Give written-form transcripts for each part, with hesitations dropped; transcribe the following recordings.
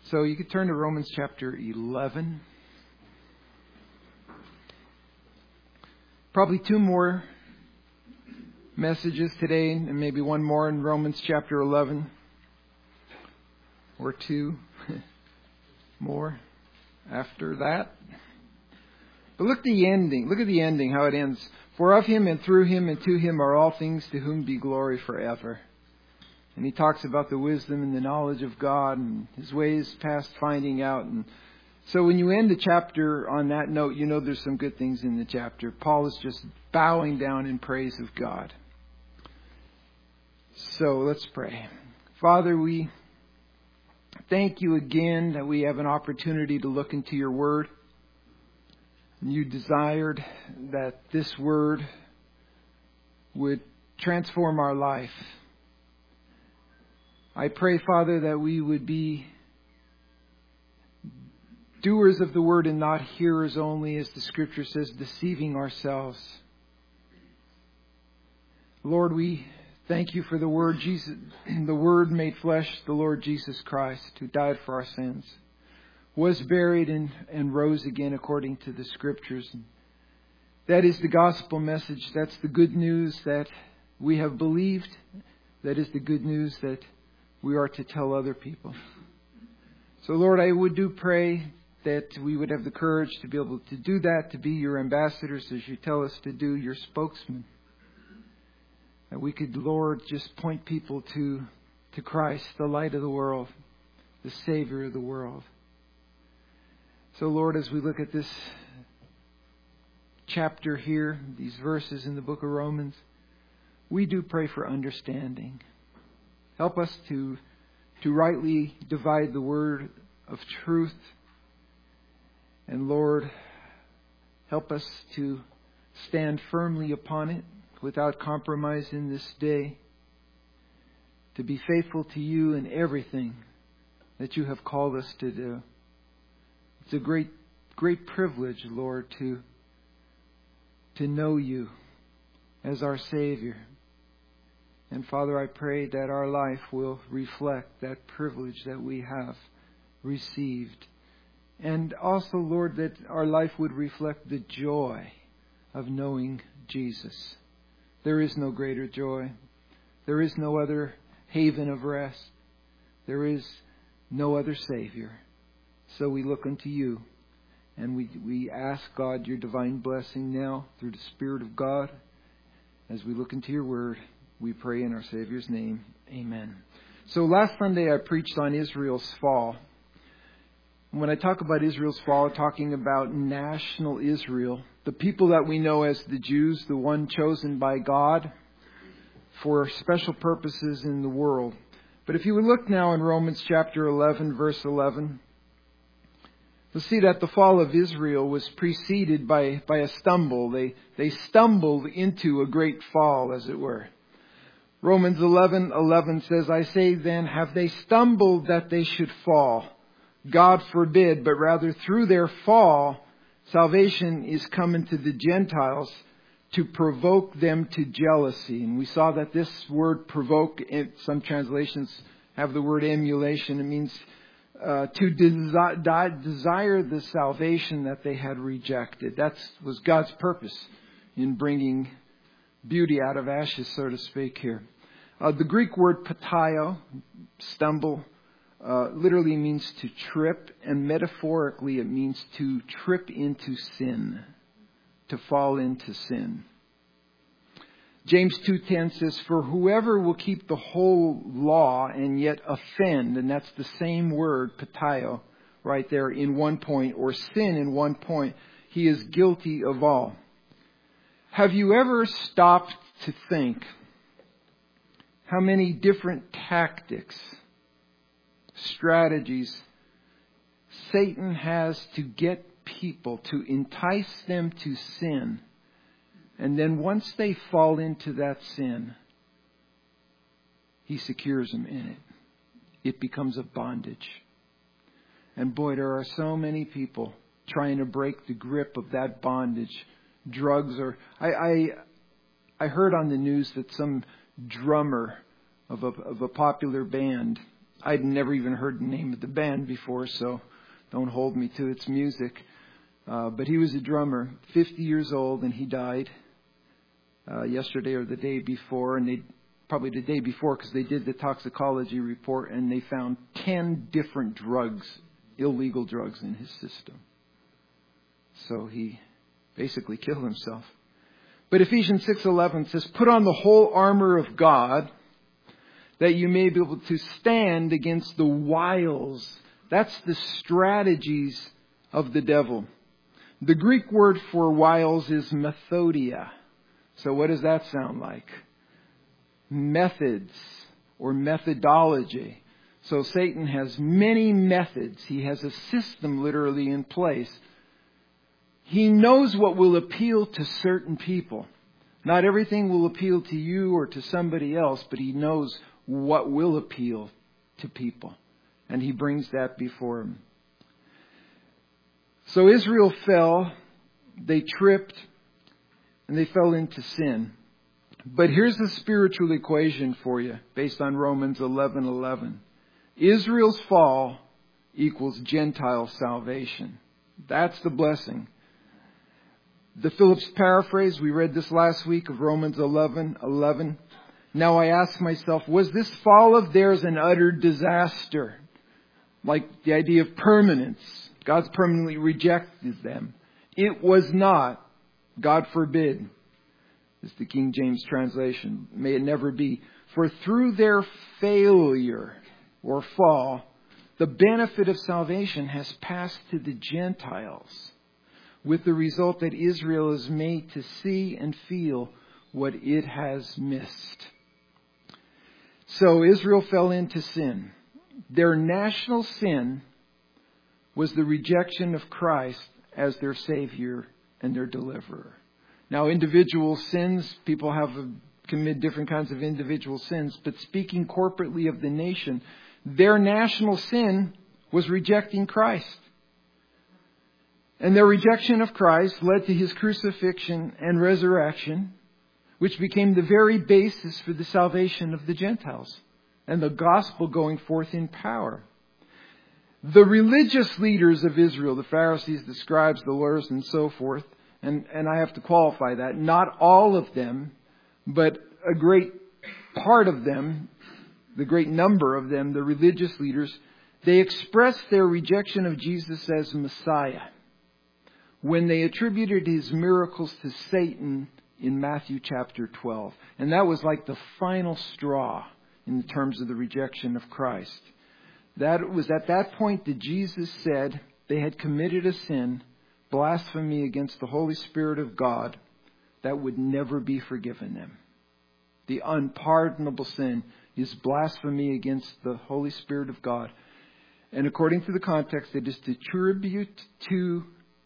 So you could turn to Romans chapter 11. Probably two more messages today, and maybe one more in Romans chapter 11. Or two more after that. But look at the ending. Look at the ending, how it ends. For of him and through him and to him are all things, to whom be glory forever. And he talks about the wisdom and the knowledge of God and his ways past finding out. And so when you end the chapter on that note, you know there's some good things in the chapter. Paul is just bowing down in praise of God. So let's pray. Father, we thank you again that we have an opportunity to look into your word. You desired that this word would transform our life. I pray, Father, that we would be doers of the word and not hearers only, as the scripture says, deceiving ourselves. Lord, we thank you for the word, Jesus, the word made flesh, the Lord Jesus Christ, who died for our sins, was buried and rose again according to the scriptures. That is the gospel message. That's the good news that we have believed. That is the good news that we are to tell other people. So, Lord, I do pray that we would have the courage to be able to do that, to be your ambassadors as you tell us to do, your spokesman. That we could, Lord, just point people to Christ, the light of the world, the Savior of the world. So, Lord, as we look at this chapter here, these verses in the book of Romans, we do pray for understanding. Help us to rightly divide the word of truth. And Lord, help us to stand firmly upon it without compromise in this day. To be faithful to you in everything that you have called us to do. It's a great, great privilege, Lord, to know you as our Savior. And Father, I pray that our life will reflect that privilege that we have received. And also, Lord, that our life would reflect the joy of knowing Jesus. There is no greater joy. There is no other haven of rest. There is no other Savior. So we look unto you. And we ask God your divine blessing now through the Spirit of God. As we look into your word, we pray in our Savior's name. Amen. So last Sunday I preached on Israel's fall. When I talk about Israel's fall, I'm talking about national Israel. The people that we know as the Jews, the one chosen by God for special purposes in the world. But if you would look now in Romans chapter 11, verse 11, you'll see that the fall of Israel was preceded by a stumble. They stumbled into a great fall, as it were. Romans 11:11 says, I say then, have they stumbled that they should fall? God forbid, but rather through their fall, salvation is coming to the Gentiles to provoke them to jealousy. And we saw that this word provoke, in some translations have the word emulation. It means to desire the salvation that they had rejected. That was God's purpose in bringing beauty out of ashes, so to speak here. The Greek word patio, stumble, literally means to trip, and metaphorically it means to trip into sin, to fall into sin. James 2:10 says, for whoever will keep the whole law and yet offend, and that's the same word, patio, right there in one point, or sin in one point, he is guilty of all. Have you ever stopped to think how many different tactics, strategies Satan has to get people, to entice them to sin? And then once they fall into that sin, he secures them in it. It becomes a bondage. And boy, there are so many people trying to break the grip of that bondage. Drugs or I heard on the news that some drummer of a popular band I'd never even heard the name of the band before, so don't hold me to its music. But he was a drummer, 50 years old, and he died yesterday or the day before. And probably the day before, because they did the toxicology report, and they found 10 different drugs, illegal drugs, in his system. So he basically killed himself. But Ephesians 6:11 says, "Put on the whole armor of God, that you may be able to stand against the wiles." That's the strategies of the devil. The Greek word for wiles is methodia. So what does that sound like? Methods or methodology. So Satan has many methods. He has a system literally in place. He knows what will appeal to certain people. Not everything will appeal to you or to somebody else, but he knows what will appeal to people. And he brings that before him. So Israel fell, they tripped, and they fell into sin. But here's the spiritual equation for you, based on Romans 11:11. Israel's fall equals Gentile salvation. That's the blessing. The Phillips paraphrase, we read this last week, of Romans 11:11. "Now I ask myself, was this fall of theirs an utter disaster?" Like the idea of permanence. God's permanently rejected them. It was not. God forbid. Is the King James translation. May it never be. For through their failure or fall, the benefit of salvation has passed to the Gentiles, with the result that Israel is made to see and feel what it has missed. So Israel fell into sin. Their national sin was the rejection of Christ as their Savior and their deliverer. Now, individual sins, people have committed different kinds of individual sins, but speaking corporately of the nation, their national sin was rejecting Christ. And their rejection of Christ led to his crucifixion and resurrection, which became the very basis for the salvation of the Gentiles and the gospel going forth in power. The religious leaders of Israel, the Pharisees, the scribes, the lawyers, and so forth, and I have to qualify that, not all of them, but a great part of them, the great number of them, the religious leaders, they expressed their rejection of Jesus as Messiah when they attributed his miracles to Satan in Matthew chapter 12. And that was like the final straw in terms of the rejection of Christ. That was at that point that Jesus said they had committed a sin, blasphemy against the Holy Spirit of God, that would never be forgiven them. The unpardonable sin is blasphemy against the Holy Spirit of God. And according to the context, it is to attribute to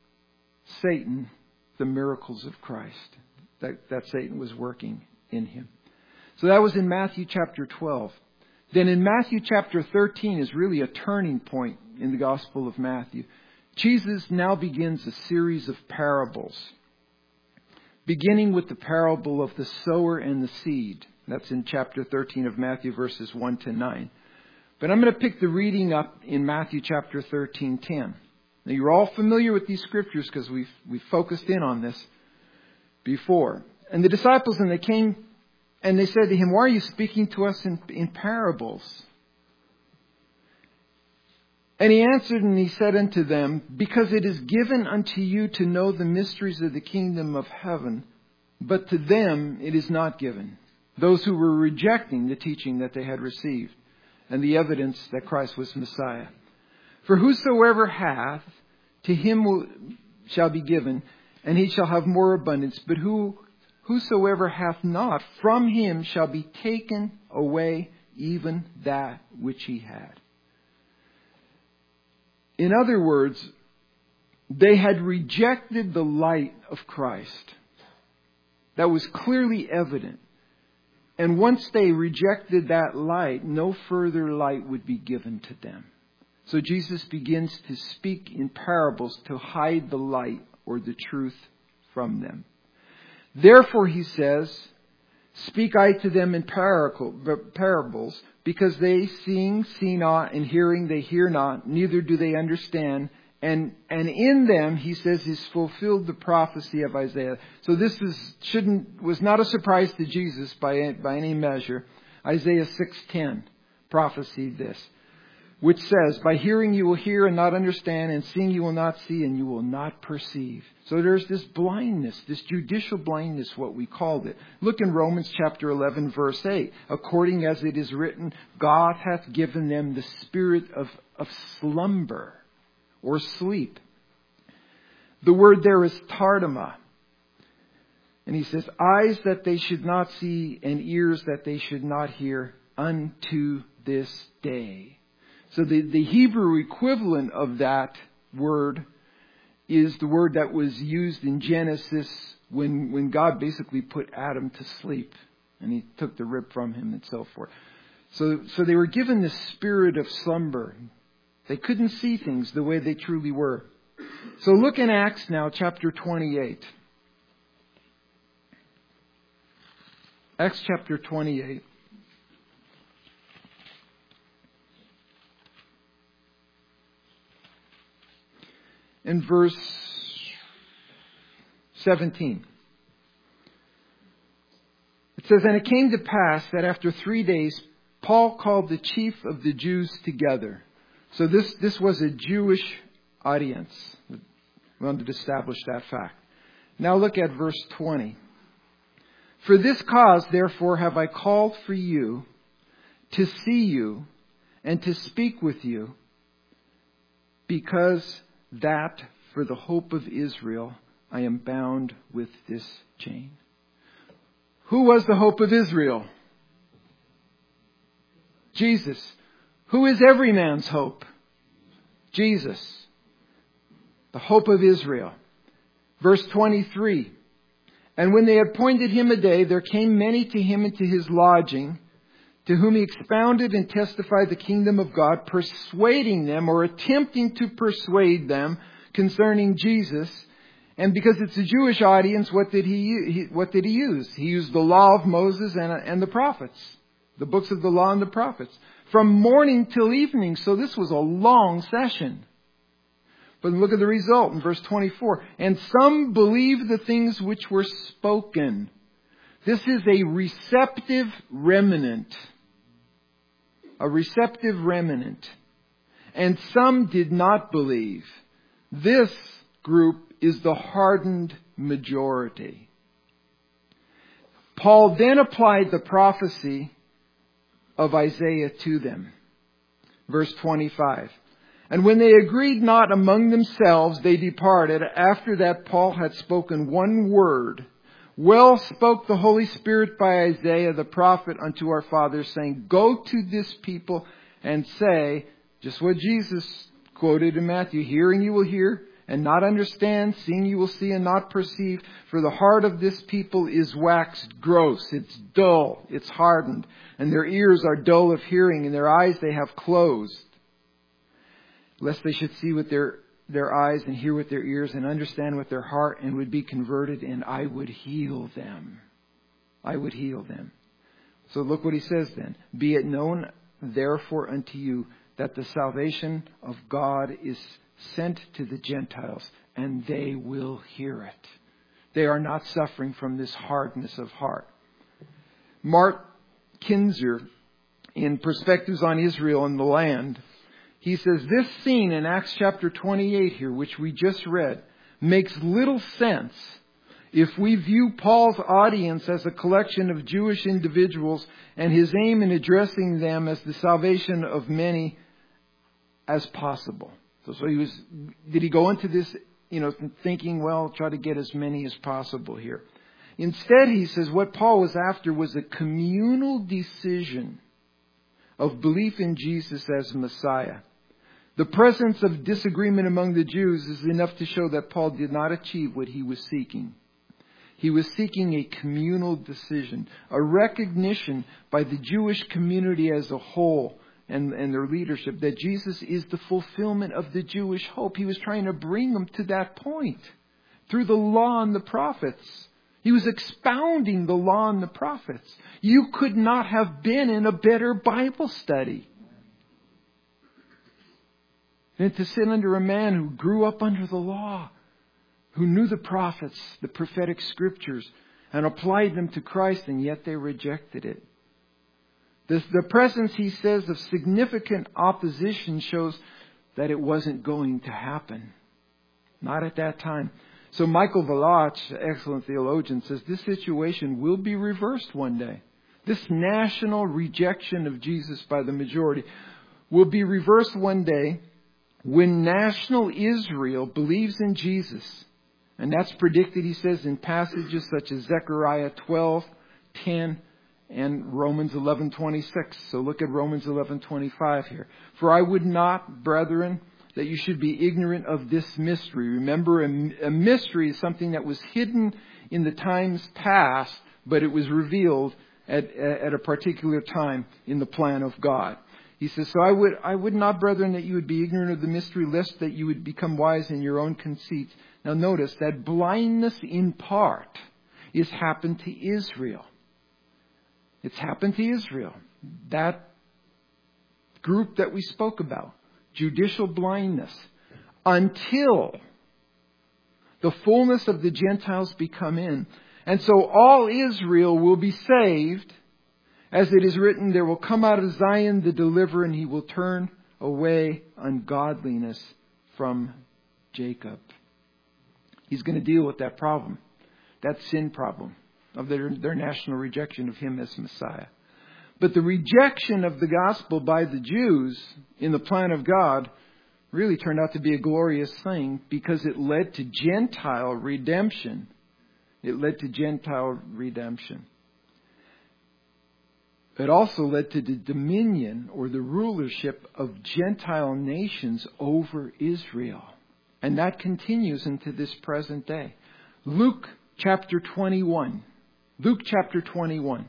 Satan the miracles of Christ that Satan was working in him. So that was in Matthew chapter 12. Then in Matthew chapter 13 is really a turning point in the Gospel of Matthew. Jesus now begins a series of parables, beginning with the parable of the sower and the seed. That's in chapter 13 of Matthew, verses 1 to 9. But I'm going to pick the reading up in Matthew chapter 13:10. Now, you're all familiar with these scriptures because we've focused in on this before. And the disciples, and they came and they said to him, "Why are you speaking to us in parables?" And he answered and he said unto them, "Because it is given unto you to know the mysteries of the kingdom of heaven, but to them it is not given." Those who were rejecting the teaching that they had received and the evidence that Christ was Messiah. "For whosoever hath, to him shall be given, and he shall have more abundance. But whosoever hath not, from him shall be taken away even that which he had." In other words, they had rejected the light of Christ. That was clearly evident. And once they rejected that light, no further light would be given to them. So Jesus begins to speak in parables to hide the light or the truth from them. "Therefore," he says, Speak I to them in parables, because they seeing see not, and hearing they hear not, neither do they understand. And in them, he says, is fulfilled the prophecy of Isaiah. So this was not a surprise to Jesus by any measure. Isaiah 6:10 prophesied this, which says, by hearing you will hear and not understand, and seeing you will not see, and you will not perceive. So there's this blindness, this judicial blindness, what we called it. Look in Romans chapter 11, verse 8. According as it is written, God hath given them the spirit of slumber or sleep. The word there is tardima. And he says, eyes that they should not see and ears that they should not hear unto this day. So the Hebrew equivalent of that word is the word that was used in Genesis when God basically put Adam to sleep. And he took the rib from him and so forth. So they were given the spirit of slumber. They couldn't see things the way they truly were. So look in Acts now, chapter 28. Acts chapter 28. In verse 17. It says, and it came to pass that after 3 days, Paul called the chief of the Jews together. So this was a Jewish audience. We wanted to establish that fact. Now look at verse 20. For this cause, therefore, have I called for you to see you and to speak with you, because that for the hope of Israel I am bound with this chain. Who was the hope of Israel? Jesus. Who is every man's hope? Jesus. The hope of Israel. Verse 23. And when they appointed him a day, there came many to him into his lodging, to whom he expounded and testified the kingdom of God, persuading them or attempting to persuade them concerning Jesus. And because it's a Jewish audience, what did he use? He used the law of Moses and the prophets, the books of the law and the prophets, from morning till evening. So this was a long session. But look at the result in verse 24. And some believed the things which were spoken. This is a receptive remnant. A receptive remnant. And some did not believe. This group is the hardened majority. Paul then applied the prophecy of Isaiah to them. Verse 25. And when they agreed not among themselves, they departed. After that, Paul had spoken one word. Well spoke the Holy Spirit by Isaiah the prophet unto our fathers, saying, go to this people and say, just what Jesus quoted in Matthew, hearing you will hear and not understand, seeing you will see and not perceive. For the heart of this people is waxed gross. It's dull. It's hardened. And their ears are dull of hearing, and their eyes they have closed. Lest they should see with their eyes and hear with their ears and understand with their heart and would be converted, and I would heal them. I would heal them. So look what he says then. Be it known therefore unto you that the salvation of God is sent to the Gentiles, and they will hear it. They are not suffering from this hardness of heart. Mark Kinzer, in Perspectives on Israel and the Land, he says this scene in Acts chapter 28 here, which we just read, makes little sense if we view Paul's audience as a collection of Jewish individuals and his aim in addressing them as the salvation of many as possible. So did he go into this, thinking, well, try to get as many as possible here? Instead, he says what Paul was after was a communal decision of belief in Jesus as Messiah. The presence of disagreement among the Jews is enough to show that Paul did not achieve what he was seeking. He was seeking a communal decision, a recognition by the Jewish community as a whole and their leadership that Jesus is the fulfillment of the Jewish hope. He was trying to bring them to that point through the law and the prophets. He was expounding the law and the prophets. You could not have been in a better Bible study than to sit under a man who grew up under the law, who knew the prophets, the prophetic scriptures, and applied them to Christ, and yet they rejected it. The presence, he says, of significant opposition shows that it wasn't going to happen. Not at that time. So Michael Valach, excellent theologian, says this situation will be reversed one day. This national rejection of Jesus by the majority will be reversed one day when national Israel believes in Jesus. And that's predicted, he says, in passages such as Zechariah 12:10 and Romans 11:26. So look at Romans 11:25 here. For I would not, brethren, that you should be ignorant of this mystery. Remember, a mystery is something that was hidden in the times past, but it was revealed at a particular time in the plan of God. He says, so I would not, brethren, that you would be ignorant of the mystery, lest that you would become wise in your own conceits. Now notice that blindness in part is happened to Israel. It's happened to Israel. That group that we spoke about. Judicial blindness. Until the fullness of the Gentiles become in. And so all Israel will be saved. As it is written, there will come out of Zion the deliverer, and he will turn away ungodliness from Jacob. He's going to deal with that problem. That sin problem of their national rejection of him as Messiah. But the rejection of the gospel by the Jews in the plan of God really turned out to be a glorious thing because it led to Gentile redemption. It led to Gentile redemption. It also led to the dominion or the rulership of Gentile nations over Israel. And that continues into this present day. Luke chapter 21. Luke chapter 21.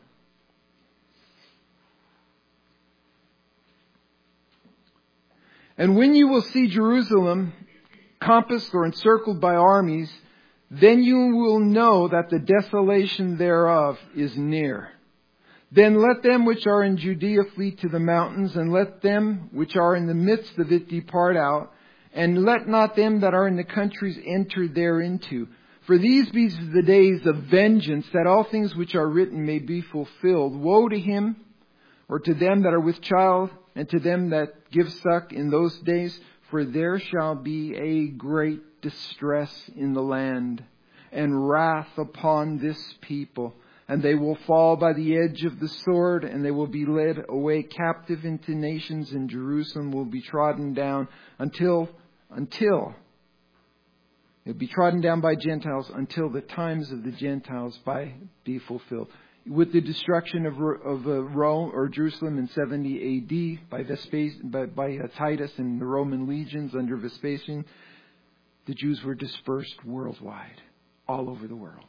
And when you will see Jerusalem compassed or encircled by armies, then you will know that the desolation thereof is near. Then let them which are in Judea flee to the mountains, and let them which are in the midst of it depart out, and let not them that are in the countries enter thereinto. For these be the days of vengeance, that all things which are written may be fulfilled. Woe to him, or to them that are with child, and to them that give suck in those days, for there shall be a great distress in the land, and wrath upon this people. And they will fall by the edge of the sword, and they will be led away captive into nations, and Jerusalem will be trodden down until it'll be trodden down by Gentiles until the times of the Gentiles be fulfilled. With the destruction of Rome or Jerusalem in 70 AD by Titus and the Roman legions under Vespasian, the Jews were dispersed worldwide, all over the world.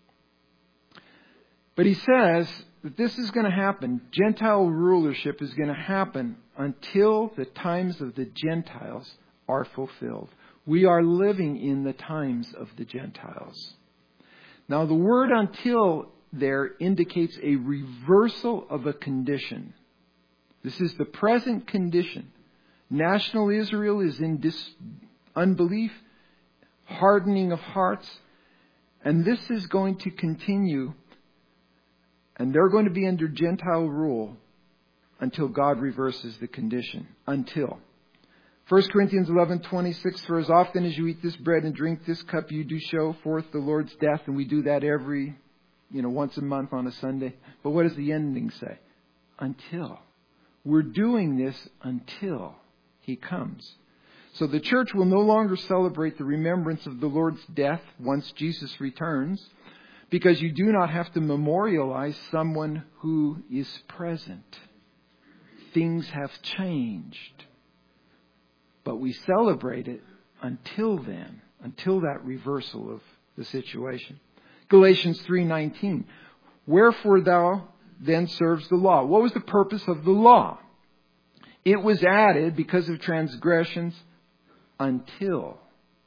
But he says that this is going to happen. Gentile rulership is going to happen until the times of the Gentiles are fulfilled. We are living in the times of the Gentiles. Now the word until there indicates a reversal of a condition. This is the present condition. National Israel is in unbelief, hardening of hearts, and this is going to continue. And they're going to be under Gentile rule until God reverses the condition. Until. 1 Corinthians 11:26, for as often as you eat this bread and drink this cup, you do show forth the Lord's death. And we do that every, once a month on a Sunday. But what does the ending say? Until. We're doing this until He comes. So the church will no longer celebrate the remembrance of the Lord's death once Jesus returns, because you do not have to memorialize someone who is present. Things have changed. But we celebrate it until then, until that reversal of the situation. Galatians 3:19. Wherefore thou then serves the law? What was the purpose of the law? It was added because of transgressions until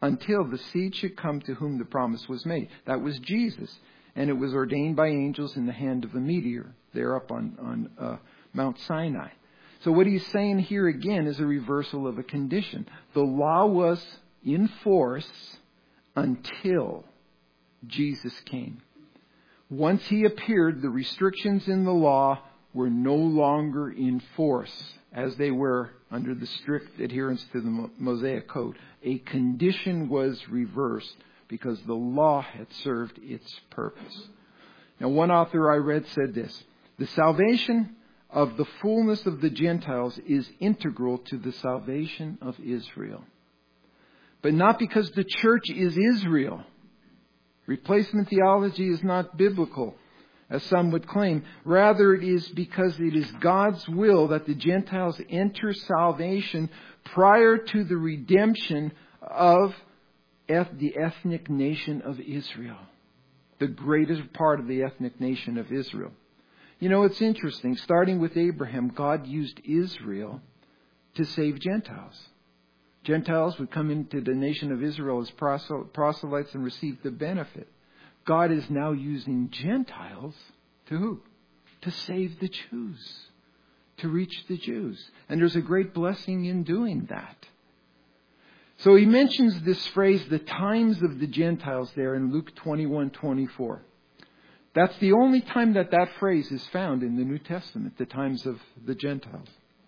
until the seed should come to whom the promise was made. That was Jesus. And it was ordained by angels in the hand of a meteor there up on Mount Sinai. So what he's saying here again is a reversal of a condition. The law was in force until Jesus came. Once he appeared, the restrictions in the law were no longer in force as they were under the strict adherence to the Mosaic Code. A condition was reversed because the law had served its purpose. Now, one author I read said this: the salvation of the fullness of the Gentiles is integral to the salvation of Israel. But not because the church is Israel. Replacement theology is not biblical, as some would claim. Rather, it is because it is God's will that the Gentiles enter salvation prior to the redemption of the ethnic nation of Israel. The greatest part of the ethnic nation of Israel. You know, it's interesting. Starting with Abraham, God used Israel to save Gentiles. Gentiles would come into the nation of Israel as proselytes and receive the benefit. God is now using Gentiles to who? To save the Jews. To reach the Jews. And there's a great blessing in doing that. So he mentions this phrase, the times of the Gentiles, there in Luke 21:24. That's the only time that phrase is found in the New Testament, the times of the Gentiles.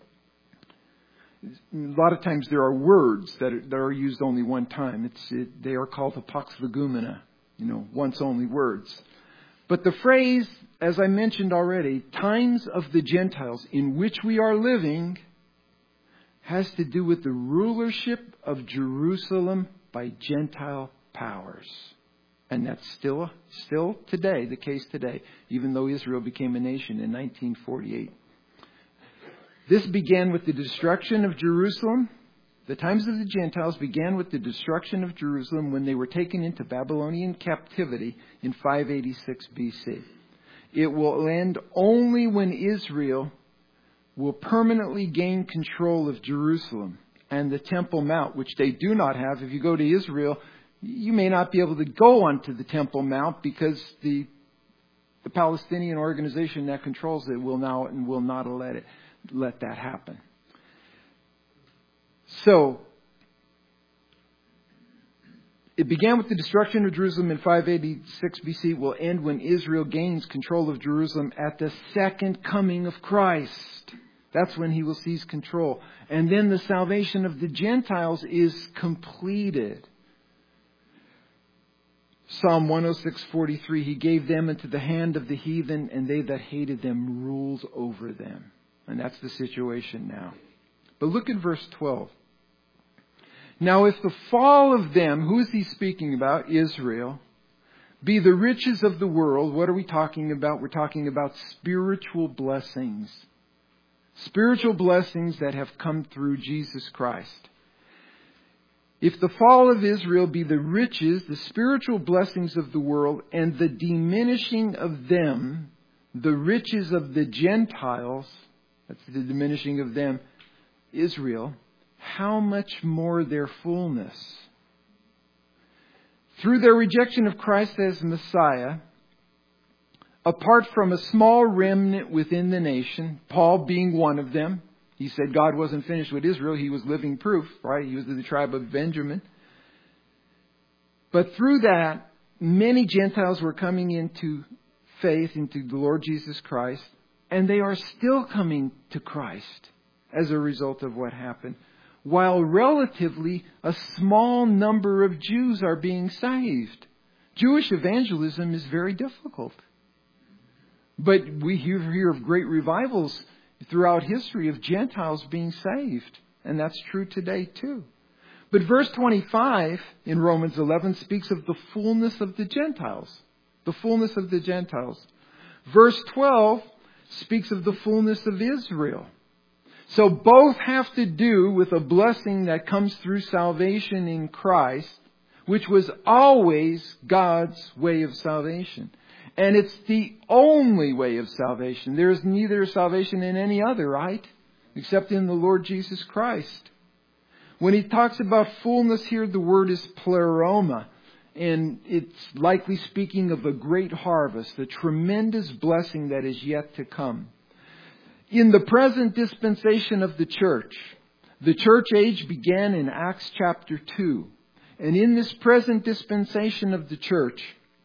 A lot of times there are words that are used only one time. They are called apox legumena, once only words. But the phrase, as I mentioned already, times of the Gentiles in which we are living, has to do with the rulership of Jerusalem by Gentile powers. And that's still today, the case today, even though Israel became a nation in 1948. This began with the destruction of Jerusalem. The times of the Gentiles began with the destruction of Jerusalem when they were taken into Babylonian captivity in 586 BC. It will end only when Israel will permanently gain control of Jerusalem and the Temple Mount, which they do not have. If you go to Israel, you may not be able to go onto the Temple Mount because the Palestinian organization that controls it will not let that happen. So, it began with the destruction of Jerusalem in 586 BC. It will end when Israel gains control of Jerusalem at the second coming of Christ. That's when he will seize control. And then the salvation of the Gentiles is completed. Psalm 106:43, he gave them into the hand of the heathen, and they that hated them ruled over them. And that's the situation now. But look at verse 12. Now if the fall of them, who is he speaking about? Israel. Be the riches of the world. What are we talking about? We're talking about spiritual blessings. Spiritual blessings that have come through Jesus Christ. If the fall of Israel be the riches, the spiritual blessings of the world, and the diminishing of them, the riches of the Gentiles, that's the diminishing of them, Israel, how much more their fullness? Through their rejection of Christ as Messiah, apart from a small remnant within the nation, Paul being one of them, he said God wasn't finished with Israel. He was living proof, right? He was of the tribe of Benjamin. But through that, many Gentiles were coming into faith, into the Lord Jesus Christ, and they are still coming to Christ as a result of what happened. While relatively a small number of Jews are being saved. Jewish evangelism is very difficult. But we hear of great revivals throughout history of Gentiles being saved. And that's true today too. But verse 25 in Romans 11 speaks of the fullness of the Gentiles. The fullness of the Gentiles. Verse 12 speaks of the fullness of Israel. So both have to do with a blessing that comes through salvation in Christ, which was always God's way of salvation. And it's the only way of salvation. There is neither salvation in any other, right? Except in the Lord Jesus Christ. When he talks about fullness here, the word is pleroma. And it's likely speaking of a great harvest, a tremendous blessing that is yet to come. In the present dispensation of the church age began in Acts chapter 2. And in this present dispensation of the church,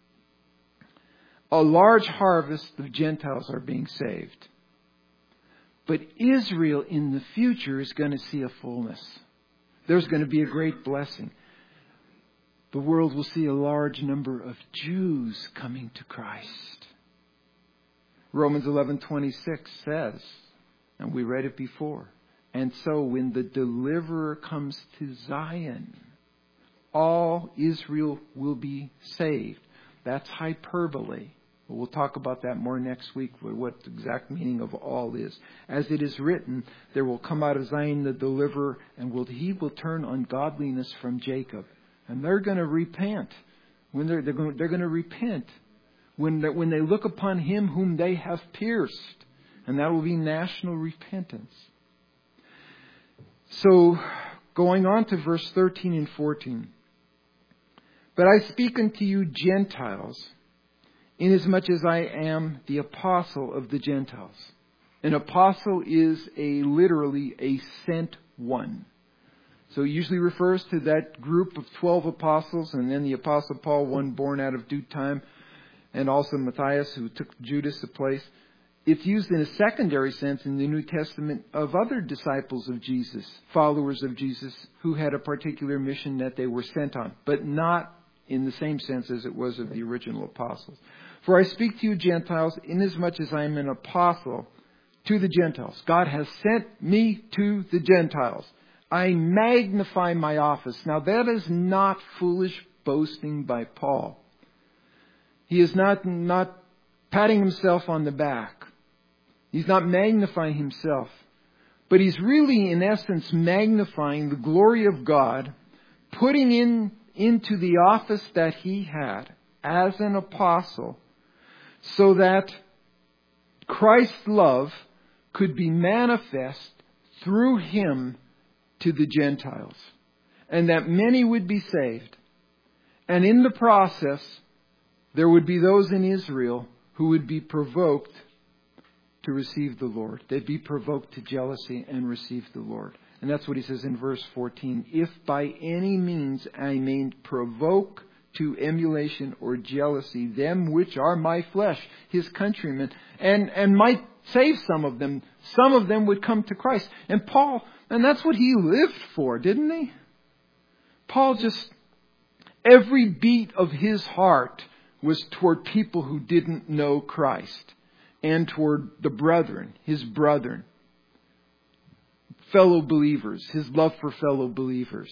a large harvest of Gentiles are being saved. But Israel in the future is going to see a fullness. There's going to be a great blessing. The world will see a large number of Jews coming to Christ. Romans 11:26 says, and we read it before, and so when the deliverer comes to Zion, all Israel will be saved. That's hyperbole. We'll talk about that more next week, what the exact meaning of all is. As it is written, there will come out of Zion the deliverer, and he will turn ungodliness from Jacob. And they're going to repent. They're going to repent when they look upon him whom they have pierced. And that will be national repentance. So, going on to verse 13 and 14. But I speak unto you Gentiles, inasmuch as I am the apostle of the Gentiles. An apostle is literally a sent one. So it usually refers to that group of 12 apostles, and then the apostle Paul, one born out of due time, and also Matthias, who took Judas' place. It's used in a secondary sense in the New Testament of other disciples of Jesus, followers of Jesus, who had a particular mission that they were sent on, but not in the same sense as it was of the original apostles. For I speak to you Gentiles, inasmuch as I am an apostle to the Gentiles. God has sent me to the Gentiles. I magnify my office. Now that is not foolish boasting by Paul. He is not patting himself on the back. He's not magnifying himself. But he's really, in essence, magnifying the glory of God, putting into the office that he had as an apostle, so that Christ's love could be manifest through him to the Gentiles, and that many would be saved. And in the process, there would be those in Israel who would be provoked to receive the Lord. They'd be provoked to jealousy and receive the Lord. And that's what he says in verse 14. If by any means I may provoke to emulation or jealousy them which are my flesh, his countrymen, and might save some of them would come to Christ. And Paul, and that's what he lived for, didn't he? Paul every beat of his heart was toward people who didn't know Christ, and toward the brethren, his brethren, fellow believers, his love for fellow believers.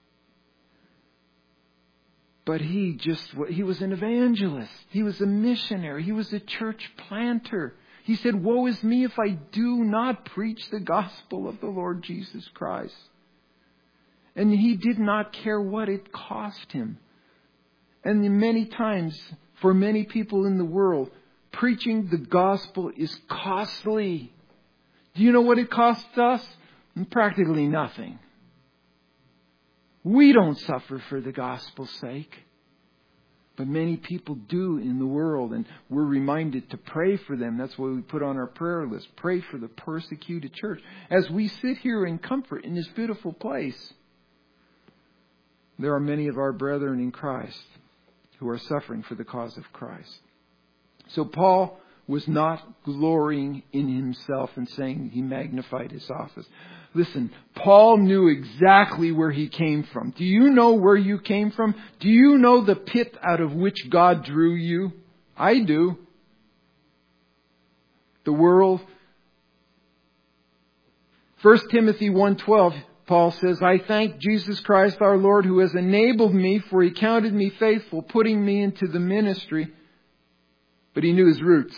But he was an evangelist. He was a missionary. He was a church planter. He said, woe is me if I do not preach the gospel of the Lord Jesus Christ. And he did not care what it cost him. And many times, for many people in the world, preaching the gospel is costly. Do you know what it costs us? Practically nothing. We don't suffer for the gospel's sake. But many people do in the world, and we're reminded to pray for them. That's what we put on our prayer list. Pray for the persecuted church. As we sit here in comfort in this beautiful place, there are many of our brethren in Christ who are suffering for the cause of Christ. So Paul was not glorying in himself and saying he magnified his office. Listen, Paul knew exactly where he came from. Do you know where you came from? Do you know the pit out of which God drew you? I do. The world. 1 Timothy 1:12, Paul says, I thank Jesus Christ our Lord who has enabled me, for he counted me faithful, putting me into the ministry. But he knew his roots.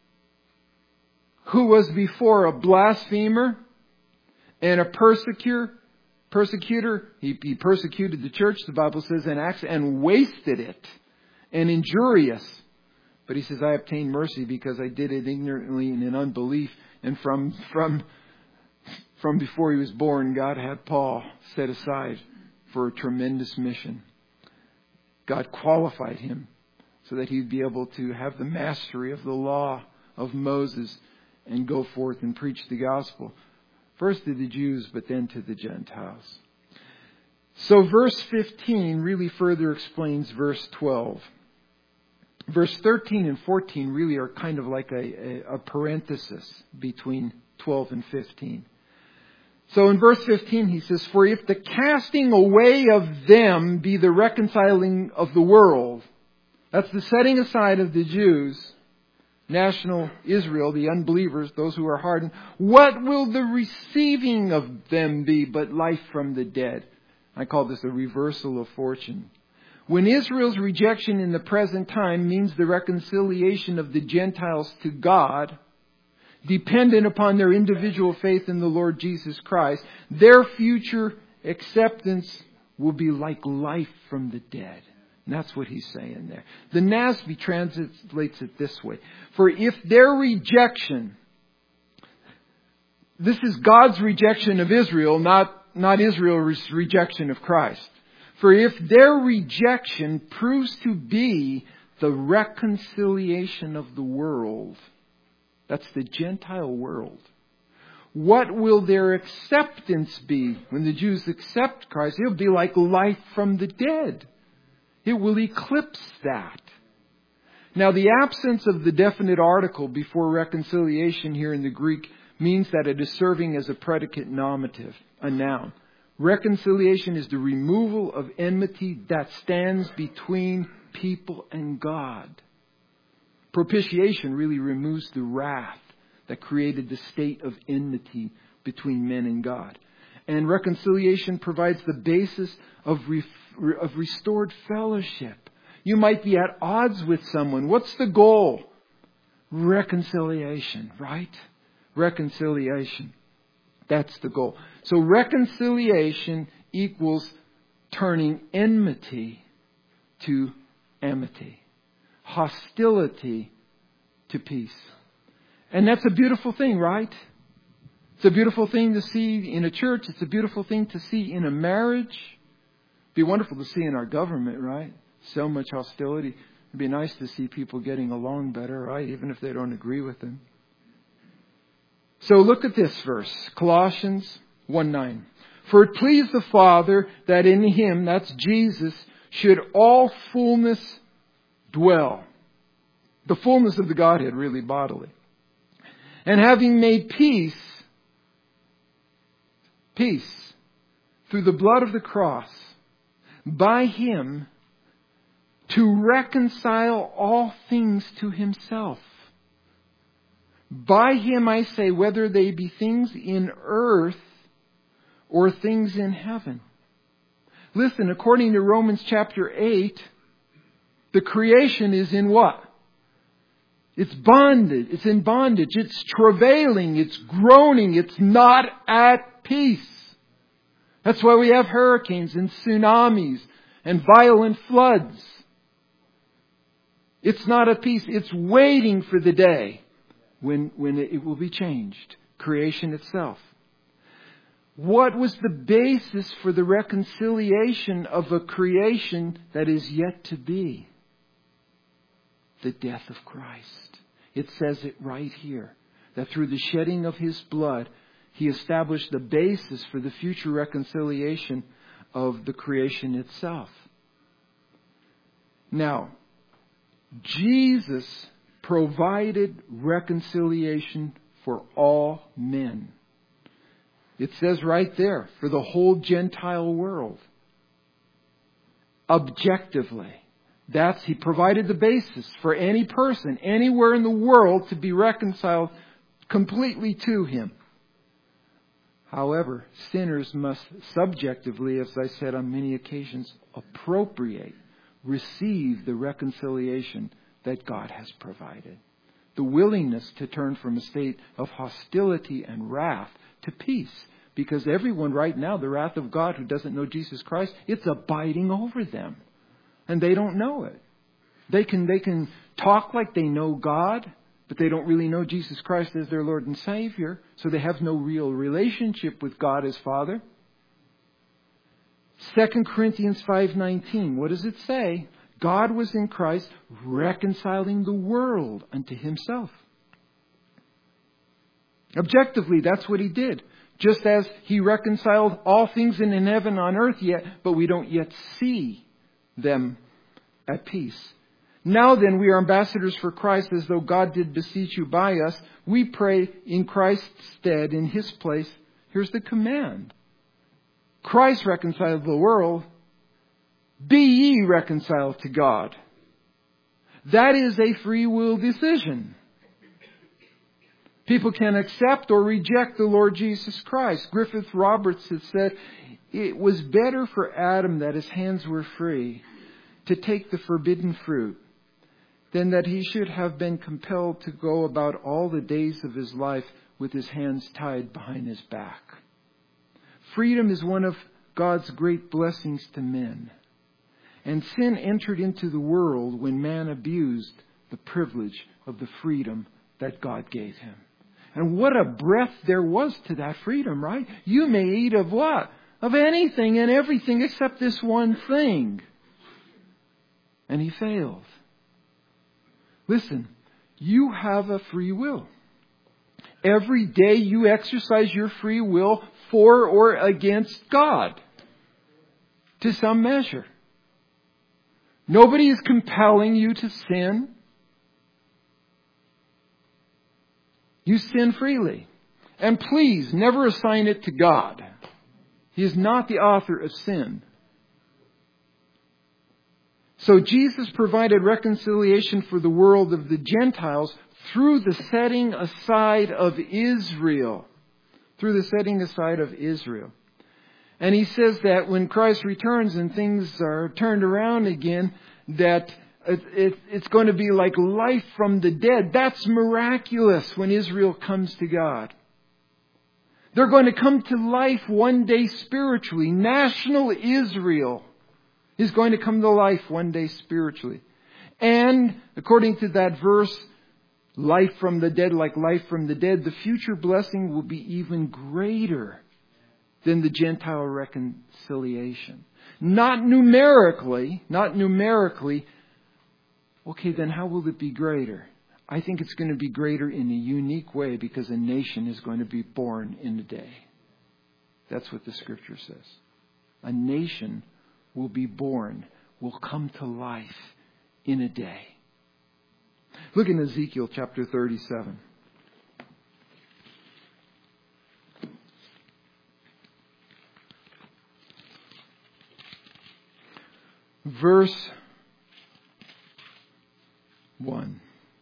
Who was before a blasphemer and a persecutor. He persecuted the church, the Bible says in Acts, and wasted it, and injurious. But he says, I obtained mercy because I did it ignorantly and in unbelief. And from from before he was born, God had Paul set aside for a tremendous mission. God qualified him so that he'd be able to have the mastery of the law of Moses and go forth and preach the gospel. First to the Jews, but then to the Gentiles. So verse 15 really further explains verse 12. Verse 13 and 14 really are kind of like a parenthesis between 12 and 15. So in verse 15 he says, "For if the casting away of them be the reconciling of the world," that's the setting aside of the Jews, national Israel, the unbelievers, those who are hardened, "what will the receiving of them be but life from the dead?" I call this a reversal of fortune. When Israel's rejection in the present time means the reconciliation of the Gentiles to God, dependent upon their individual faith in the Lord Jesus Christ, their future acceptance will be like life from the dead. And that's what he's saying there. The NASB translates it this way. For if their rejection, this is God's rejection of Israel, not Israel's rejection of Christ. For if their rejection proves to be the reconciliation of the world, that's the Gentile world, what will their acceptance be? When the Jews accept Christ, it'll be like life from the dead. It will eclipse that. Now, the absence of the definite article before reconciliation here in the Greek means that it is serving as a predicate nominative, a noun. Reconciliation is the removal of enmity that stands between people and God. Propitiation really removes the wrath that created the state of enmity between men and God. And reconciliation provides the basis of restored fellowship. You might be at odds with someone. What's the goal? Reconciliation, right? Reconciliation. That's the goal. So reconciliation equals turning enmity to amity. Hostility to peace. And that's a beautiful thing, right? It's a beautiful thing to see in a church. It's a beautiful thing to see in a marriage. It'd be wonderful to see in our government, right? So much hostility. It'd be nice to see people getting along better, right? Even if they don't agree with them. So look at this verse, Colossians 1:9. For it pleased the Father that in Him, that's Jesus, should all fullness dwell. The fullness of the Godhead, really bodily. And having made peace through the blood of the cross, by Him to reconcile all things to Himself. By Him, I say, whether they be things in earth or things in heaven. Listen, according to Romans chapter 8, the creation is in what? It's bonded. It's in bondage. It's travailing. It's groaning. It's not at peace. That's why we have hurricanes and tsunamis and violent floods. It's not at peace. It's waiting for the day when it will be changed. Creation itself. What was the basis for the reconciliation of a creation that is yet to be? The death of Christ. It says it right here. That through the shedding of His blood, He established the basis for the future reconciliation of the creation itself. Now, Jesus provided reconciliation for all men. It says right there, for the whole Gentile world. Objectively. He provided the basis for any person, anywhere in the world, to be reconciled completely to Him. However, sinners must subjectively, as I said on many occasions, receive the reconciliation that God has provided. The willingness to turn from a state of hostility and wrath to peace. Because everyone right now, the wrath of God who doesn't know Jesus Christ, it's abiding over them. And they don't know it. They can talk like they know God, but they don't really know Jesus Christ as their Lord and Savior, so they have no real relationship with God as Father. 2 Corinthians 5:19, what does it say? God was in Christ reconciling the world unto Himself. Objectively, that's what He did. Just as He reconciled all things in heaven and on earth yet, but we don't yet see them at peace. Now then, we are ambassadors for Christ, as though God did beseech you by us. We pray in Christ's stead, in His place. Here's the command. Christ reconciled the world. Be ye reconciled to God. That is a free will decision. People can accept or reject the Lord Jesus Christ. Griffith Roberts has said, it was better for Adam that his hands were free to take the forbidden fruit than that he should have been compelled to go about all the days of his life with his hands tied behind his back. Freedom is one of God's great blessings to men. And sin entered into the world when man abused the privilege of the freedom that God gave him. And what a breath there was to that freedom, right? You may eat of what? Of anything and everything except this one thing. And he failed. Listen, you have a free will. Every day you exercise your free will for or against God to some measure. Nobody is compelling you to sin. You sin freely. And please, never assign it to God. He is not the author of sin. So Jesus provided reconciliation for the world of the Gentiles through the setting aside of Israel. Through the setting aside of Israel. And He says that when Christ returns and things are turned around again, that it's going to be like life from the dead. That's miraculous when Israel comes to God. They're going to come to life one day spiritually. National Israel is going to come to life one day spiritually. And according to that verse, life from the dead, like life from the dead, the future blessing will be even greater than the Gentile reconciliation. Not numerically. Okay, then how will it be greater? I think it's going to be greater in a unique way because a nation is going to be born in a day. That's what the Scripture says. A nation will be born, will come to life in a day. Look in Ezekiel chapter 37. Verse 1.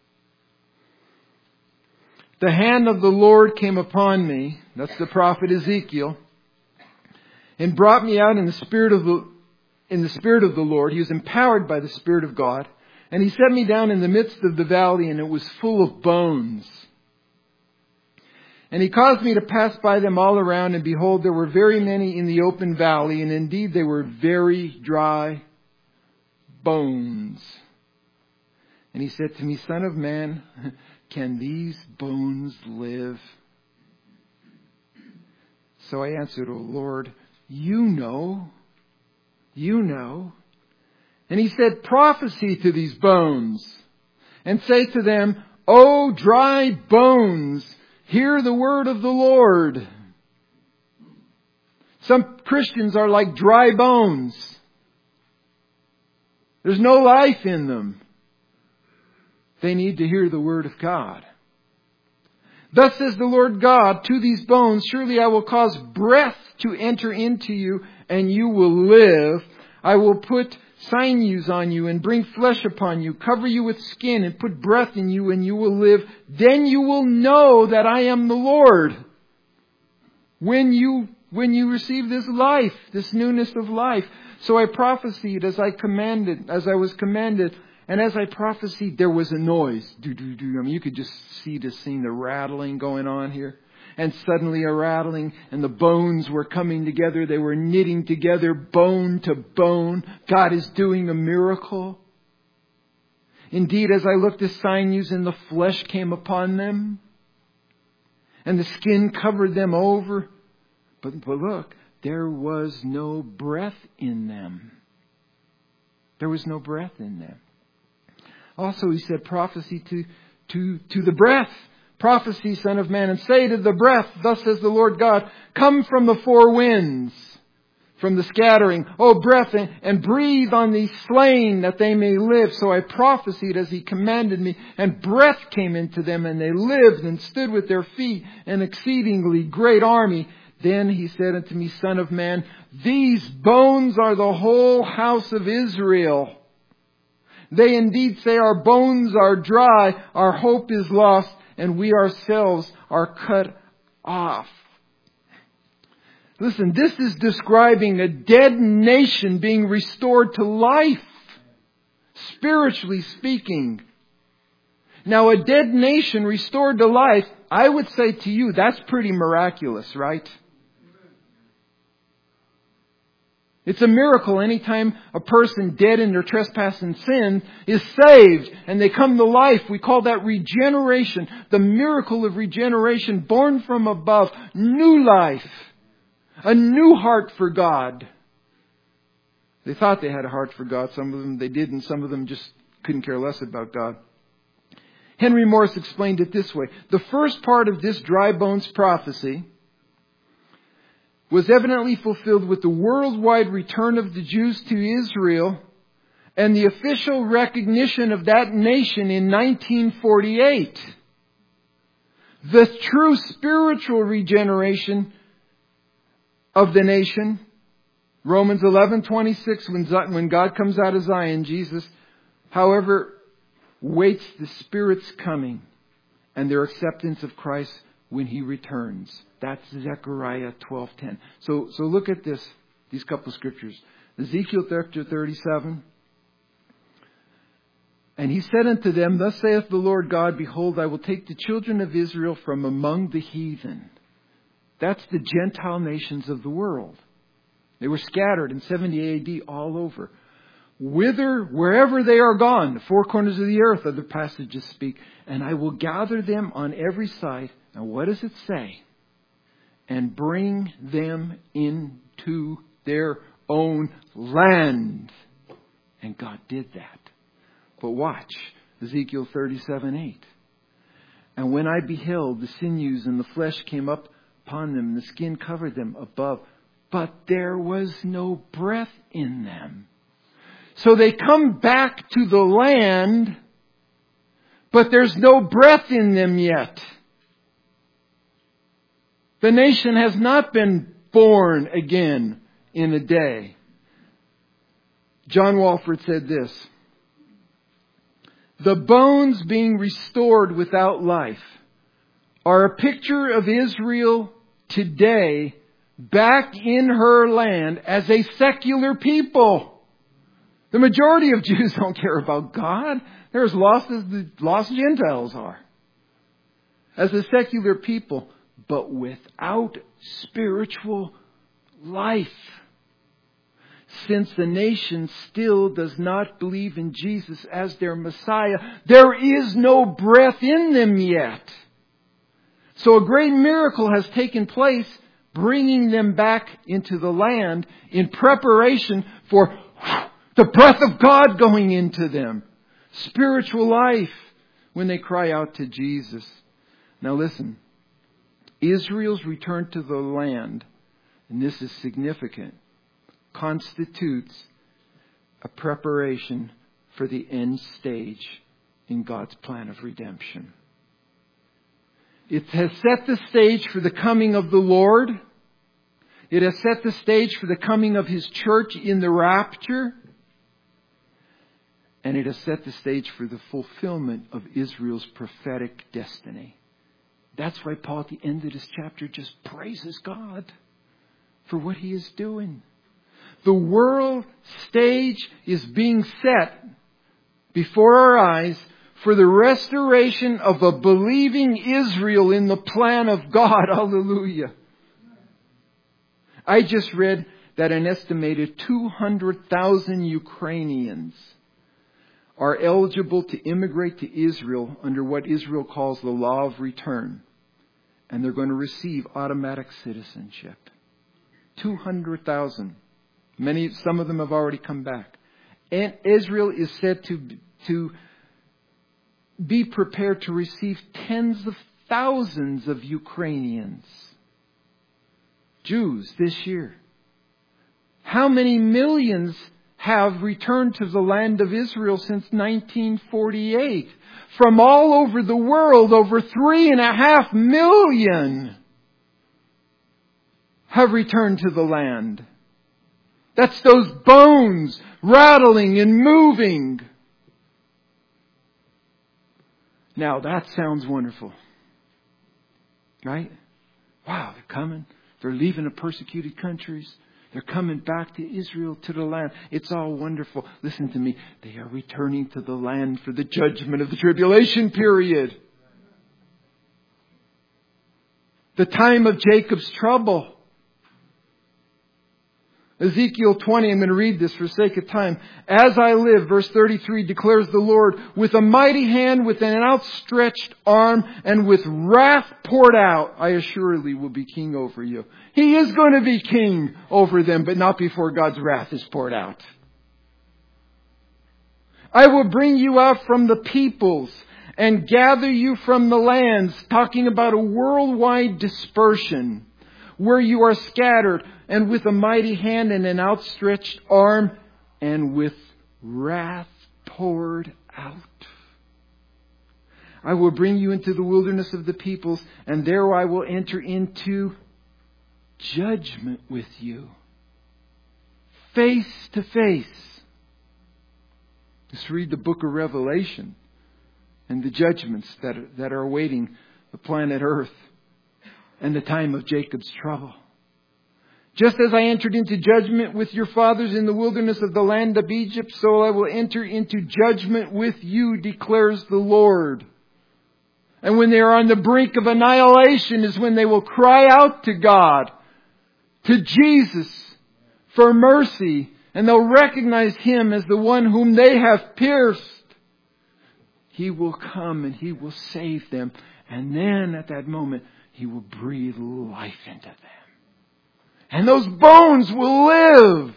The hand of the Lord came upon me, that's the prophet Ezekiel, and brought me out in the spirit of the Lord. He was empowered by the Spirit of God, and He set me down in the midst of the valley, and it was full of bones. And He caused me to pass by them all around, and behold, there were very many in the open valley, and indeed they were very dry bones. And He said to me, Son of man, can these bones live? So I answered, O Lord, you know. And He said, prophesy to these bones and say to them, O dry bones, hear the word of the Lord. Some Christians are like dry bones. There's no life in them. They need to hear the word of God. Thus says the Lord God to these bones, surely I will cause breath to enter into you, and you will live. I will put sinews on you and bring flesh upon you, cover you with skin and put breath in you, and you will live. Then you will know that I am the Lord. When you receive this life, this newness of life. So I prophesied as I was commanded. And as I prophesied, there was a noise. You could just see the scene, the rattling going on here. And suddenly a rattling, and the bones were coming together. They were knitting together, bone to bone. God is doing a miracle. Indeed, as I looked, the sinews and the flesh came upon them, and the skin covered them over. But look, there was no breath in them. There was no breath in them. Also, he said, prophecy to the breath. Prophecy, Son of Man, and say to the breath, thus says the Lord God, come from the four winds, from the scattering, O breath, and breathe on these slain that they may live. So I prophesied as he commanded me, and breath came into them, and they lived and stood with their feet, an exceedingly great army. Then he said unto me, Son of man, these bones are the whole house of Israel. They indeed say, our bones are dry, our hope is lost, and we ourselves are cut off. Listen, this is describing a dead nation being restored to life, spiritually speaking. Now, a dead nation restored to life, I would say to you, that's pretty miraculous, right? It's a miracle anytime a person dead in their trespass and sin is saved and they come to life. We call that regeneration. The miracle of regeneration, born from above, new life, a new heart for God. They thought they had a heart for God. Some of them they did, and some of them just couldn't care less about God. Henry Morris explained it this way. The first part of this dry bones prophecy was evidently fulfilled with the worldwide return of the Jews to Israel and the official recognition of that nation in 1948. The true spiritual regeneration of the nation, Romans 11:26, when God comes out of Zion, Jesus, however, waits the Spirit's coming and their acceptance of Christ when He returns. That's Zechariah 12:10. So look at these couple of scriptures. Ezekiel chapter 37. And he said unto them, thus saith the Lord God, behold, I will take the children of Israel from among the heathen. That's the Gentile nations of the world. They were scattered in 70 AD all over. Wherever they are gone, the four corners of the earth, other passages speak, and I will gather them on every side. And what does it say? And bring them into their own land. And God did that. But watch, Ezekiel 37:8. And when I beheld, the sinews and the flesh came up upon them, and the skin covered them above, but there was no breath in them. So they come back to the land, but there's no breath in them yet. The nation has not been born again in a day. John Walford said this: the bones being restored without life are a picture of Israel today back in her land as a secular people. The majority of Jews don't care about God. They're as lost as the lost Gentiles are. As a secular people, but without spiritual life. Since the nation still does not believe in Jesus as their Messiah, there is no breath in them yet. So a great miracle has taken place, bringing them back into the land in preparation for the breath of God going into them. Spiritual life when they cry out to Jesus. Now listen. Israel's return to the land, and this is significant, constitutes a preparation for the end stage in God's plan of redemption. It has set the stage for the coming of the Lord. It has set the stage for the coming of His church in the rapture. And it has set the stage for the fulfillment of Israel's prophetic destiny. That's why Paul at the end of this chapter just praises God for what He is doing. The world stage is being set before our eyes for the restoration of a believing Israel in the plan of God. Hallelujah. I just read that an estimated 200,000 Ukrainians are eligible to immigrate to Israel under what Israel calls the law of return. And they're going to receive automatic citizenship. 200,000. Some of them have already come back. And Israel is said to be prepared to receive tens of thousands of Ukrainians, Jews, this year. How many millions have returned to the land of Israel since 1948? From all over the world, over 3.5 million have returned to the land. That's those bones rattling and moving. Now that sounds wonderful. Right? Wow, they're coming. They're leaving the persecuted countries. They're coming back to Israel, to the land. It's all wonderful. Listen to me. They are returning to the land for the judgment of the tribulation period. The time of Jacob's trouble. Ezekiel 20, I'm going to read this for sake of time. As I live, verse 33, declares the Lord, with a mighty hand, with an outstretched arm, and with wrath poured out, I assuredly will be king over you. He is going to be king over them, but not before God's wrath is poured out. I will bring you out from the peoples and gather you from the lands, talking about a worldwide dispersion, where you are scattered, and with a mighty hand and an outstretched arm, and with wrath poured out. I will bring you into the wilderness of the peoples, and there I will enter into judgment with you. Face to face. Just read the book of Revelation and the judgments that are awaiting the planet Earth and the time of Jacob's trouble. Just as I entered into judgment with your fathers in the wilderness of the land of Egypt, so I will enter into judgment with you, declares the Lord. And when they are on the brink of annihilation is when they will cry out to God, to Jesus, for mercy. And they'll recognize Him as the one whom they have pierced. He will come and He will save them. And then at that moment, He will breathe life into them. And those bones will live.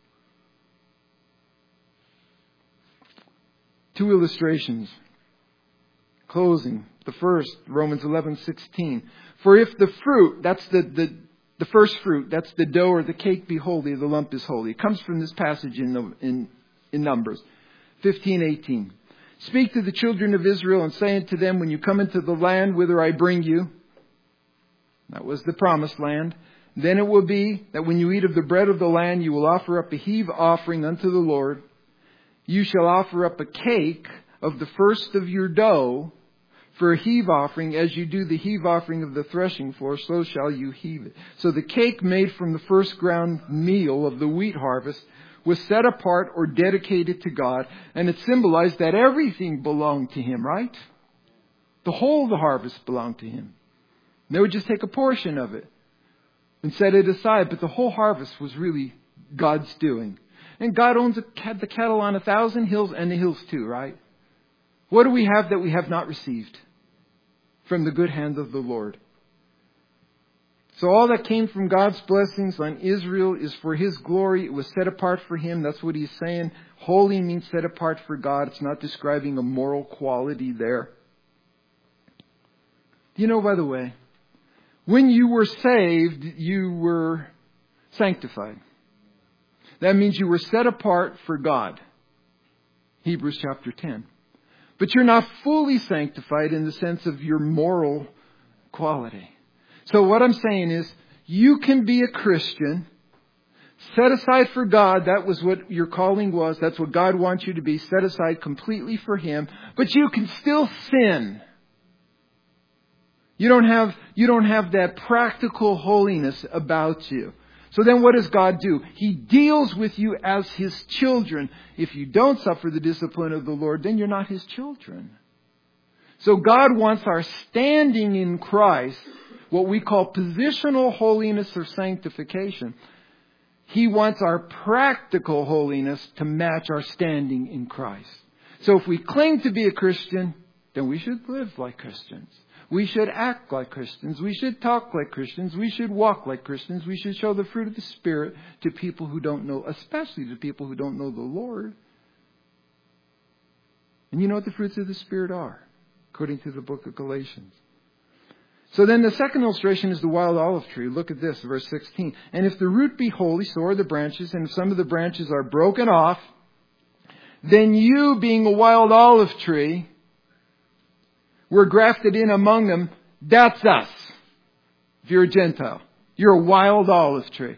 2 illustrations. Closing. The first, Romans 11:16. For if the fruit, that's the first fruit, that's the dough or the cake, be holy, the lump is holy. It comes from this passage in Numbers 15:18. Speak to the children of Israel and say unto them, when you come into the land whither I bring you, that was the promised land, then it will be that when you eat of the bread of the land, you will offer up a heave offering unto the Lord. You shall offer up a cake of the first of your dough for a heave offering, as you do the heave offering of the threshing floor, so shall you heave it. So the cake made from the first ground meal of the wheat harvest was set apart or dedicated to God, and it symbolized that everything belonged to Him, right? The whole of the harvest belonged to Him. And they would just take a portion of it and set it aside, but the whole harvest was really God's doing. And God owns the cattle on 1,000 hills and the hills too, right? What do we have that we have not received from the good hand of the Lord? So all that came from God's blessings on Israel is for His glory. It was set apart for Him. That's what He's saying. Holy means set apart for God. It's not describing a moral quality there. You know, by the way, when you were saved, you were sanctified. That means you were set apart for God. Hebrews chapter 10. But you're not fully sanctified in the sense of your moral quality. So what I'm saying is, you can be a Christian, set aside for God. That was what your calling was. That's what God wants you to be, set aside completely for Him. But you can still sin. You don't have that practical holiness about you. So then what does God do? He deals with you as His children. If you don't suffer the discipline of the Lord, then you're not His children. So God wants our standing in Christ, what we call positional holiness or sanctification. He wants our practical holiness to match our standing in Christ. So if we claim to be a Christian, then we should live like Christians. We should act like Christians. We should talk like Christians. We should walk like Christians. We should show the fruit of the Spirit to people who don't know, especially to people who don't know the Lord. And you know what the fruits of the Spirit are, according to the book of Galatians. So then the second illustration is the wild olive tree. Look at this, verse 16. And if the root be holy, so are the branches. And if some of the branches are broken off, then you, being a wild olive tree, were grafted in among them. That's us. If you're a Gentile, you're a wild olive tree.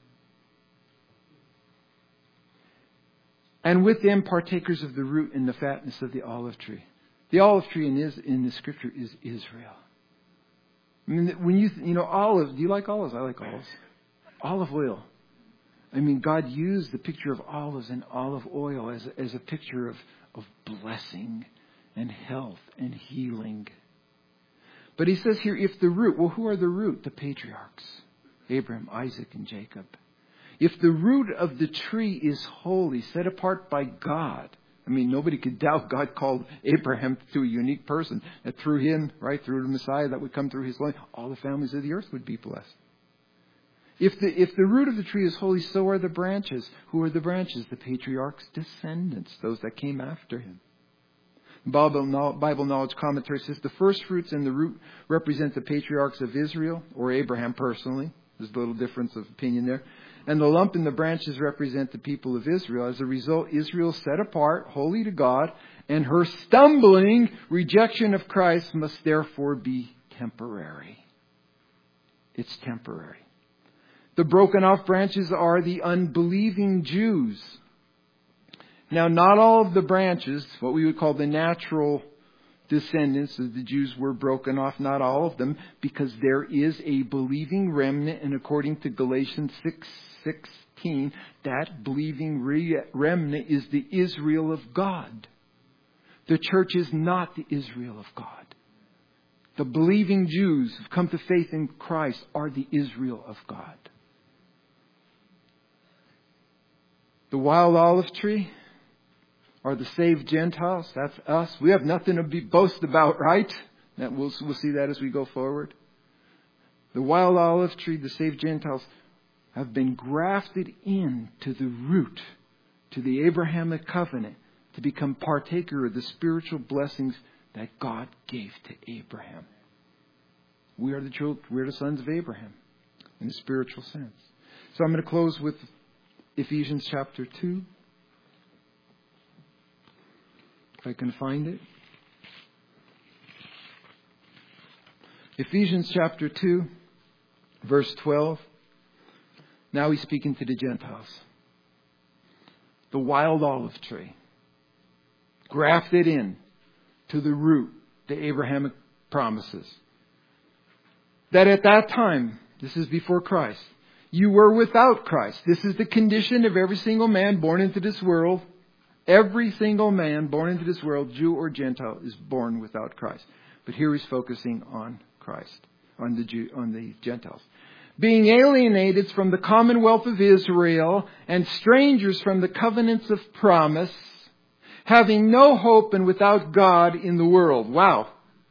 And with them partakers of the root and the fatness of the olive tree. The olive tree in the scripture is Israel. I mean, when you know olives, do you like olives? I like olives. Olive oil. I mean, God used the picture of olives and olive oil as a picture of blessing and health and healing. But he says here, if the root, well, who are the root? The patriarchs. Abraham, Isaac, and Jacob. If the root of the tree is holy, set apart by God. I mean, nobody could doubt God called Abraham to a unique person. That through him, right, through the Messiah that would come through his line, all the families of the earth would be blessed. If the root of the tree is holy, so are the branches. Who are the branches? The patriarchs' descendants, those that came after him. Bible Knowledge Commentary says the first fruits and the root represent the patriarchs of Israel, or Abraham personally. There's a little difference of opinion there. And the lump in the branches represent the people of Israel. As a result, Israel is set apart, holy to God, and her stumbling rejection of Christ must therefore be temporary. It's temporary. The broken off branches are the unbelieving Jews. Now, not all of the branches, what we would call the natural descendants of the Jews, were broken off, not all of them, because there is a believing remnant, and according to Galatians 6:16, that believing remnant is the Israel of God. The church is not the Israel of God. The believing Jews who've come to faith in Christ are the Israel of God. The wild olive tree are the saved Gentiles. That's us. We have nothing to boast about, right? We'll see that as we go forward. The wild olive tree, the saved Gentiles, have been grafted into the root, to the Abrahamic covenant, to become partaker of the spiritual blessings that God gave to Abraham. We are the sons of Abraham in a spiritual sense. So I'm going to close with Ephesians chapter 2. If I can find it. Ephesians chapter 2, verse 12. Now he's speaking to the Gentiles. The wild olive tree, grafted in to the root, the Abrahamic promises. That at that time, this is before Christ, you were without Christ. This is the condition of every single man born into this world. Every single man born into this world, Jew or Gentile, is born without Christ. But here he's focusing on Christ, on the Gentiles. Being alienated from the commonwealth of Israel and strangers from the covenants of promise, having no hope and without God in the world. Wow.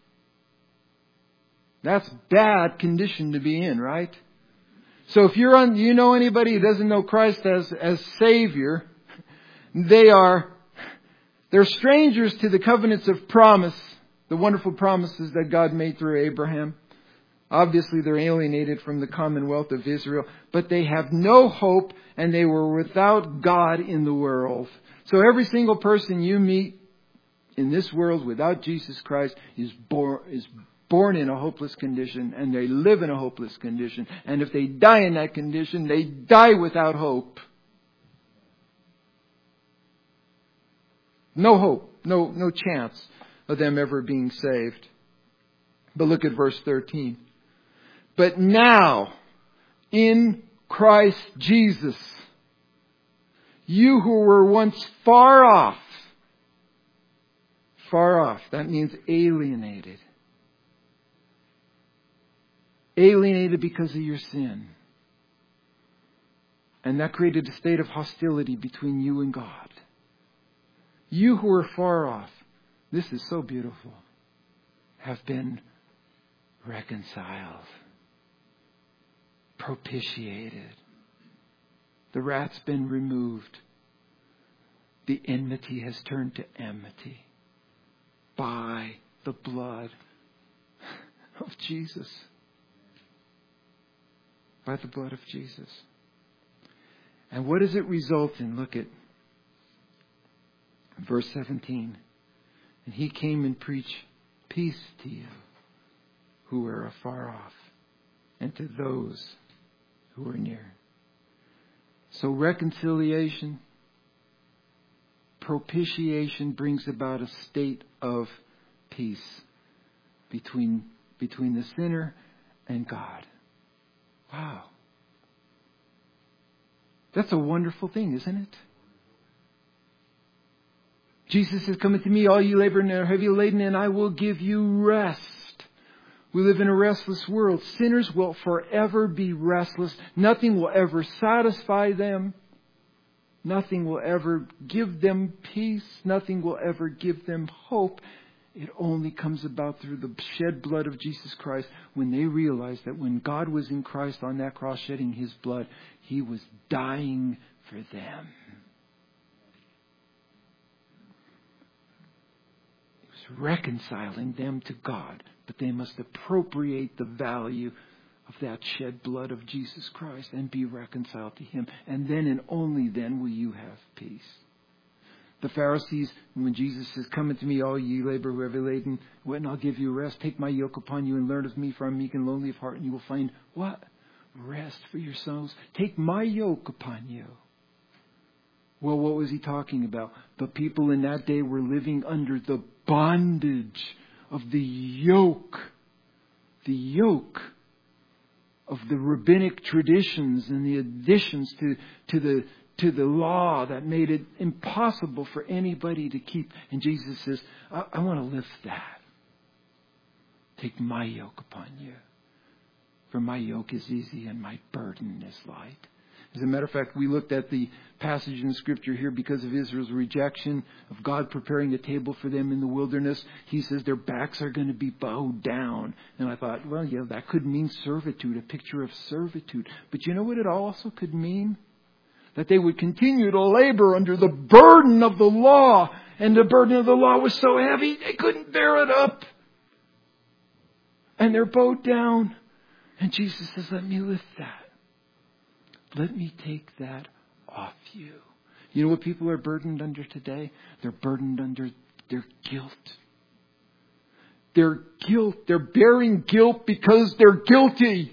That's bad condition to be in, right? So if you know anybody who doesn't know Christ as Savior, they're strangers to the covenants of promise, the wonderful promises that God made through Abraham. Obviously, they're alienated from the commonwealth of Israel, but they have no hope and they were without God in the world. So every single person you meet in this world without Jesus Christ is born in a hopeless condition, and they live in a hopeless condition. And if they die in that condition, they die without hope. No hope, no chance of them ever being saved. But look at verse 13. But now, in Christ Jesus, you who were once far off, that means alienated. Alienated because of your sin. And that created a state of hostility between you and God. You who are far off, this is so beautiful, have been reconciled, propitiated. The wrath's been removed. The enmity has turned to enmity by the blood of Jesus. By the blood of Jesus. And what does it result in? Look at verse 17. And he came and preached peace to you who are afar off, and to those who are near. So reconciliation, propitiation brings about a state of peace between the sinner and God. Wow. That's a wonderful thing, isn't it? Jesus says, "Come unto me, all you labor and are heavy laden, and I will give you rest." We live in a restless world. Sinners will forever be restless. Nothing will ever satisfy them. Nothing will ever give them peace. Nothing will ever give them hope. It only comes about through the shed blood of Jesus Christ, when they realize that when God was in Christ on that cross shedding His blood, He was dying for them. He was reconciling them to God, but they must appropriate the value of that shed blood of Jesus Christ and be reconciled to Him. And then and only then will you have peace. The Pharisees, when Jesus says, "Come unto me, all ye labor who are heavy laden, and I'll give you rest. Take my yoke upon you and learn of me, for I'm meek and lowly of heart, and you will find" what? Rest for your souls. Take my yoke upon you. Well, what was He talking about? The people in that day were living under the bondage of the yoke of the rabbinic traditions and the additions to the law that made it impossible for anybody to keep. And Jesus says, I want to lift that. Take my yoke upon you. For my yoke is easy and my burden is light. As a matter of fact, we looked at the passage in Scripture here because of Israel's rejection of God preparing a table for them in the wilderness. He says their backs are going to be bowed down. And I thought, well, yeah, that could mean servitude, a picture of servitude. But you know what it also could mean? That they would continue to labor under the burden of the law. And the burden of the law was so heavy, they couldn't bear it up. And they're bowed down. And Jesus says, let me lift that. Let me take that off you. You know what people are burdened under today? They're burdened under their guilt. Their guilt. They're bearing guilt because they're guilty.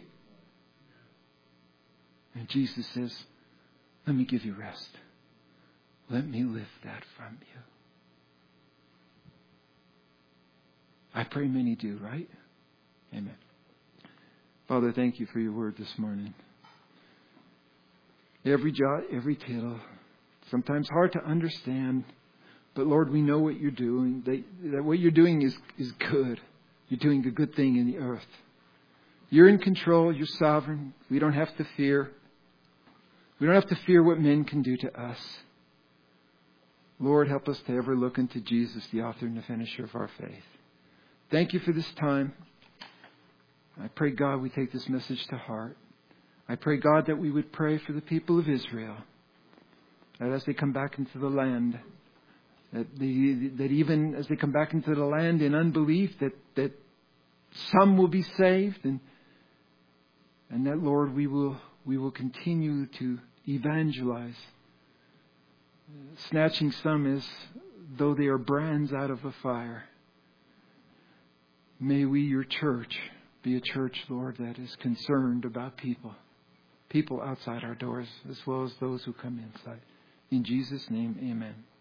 And Jesus says, let me give you rest. Let me lift that from you. I pray many do, right? Amen. Father, thank you for your word this morning. Every jot, every tittle. Sometimes hard to understand. But Lord, we know what you're doing. That what you're doing is good. You're doing a good thing in the earth. You're in control. You're sovereign. We don't have to fear. We don't have to fear what men can do to us. Lord, help us to ever look into Jesus, the author and the finisher of our faith. Thank you for this time. I pray, God, we take this message to heart. I pray, God, that we would pray for the people of Israel. That as they come back into the land, that even as they come back into the land in unbelief, that some will be saved. And that, Lord, we will continue to evangelize, snatching some as though they are brands out of a fire. May we, your church, be a church, Lord, that is concerned about people outside our doors as well as those who come inside. In Jesus' name, amen.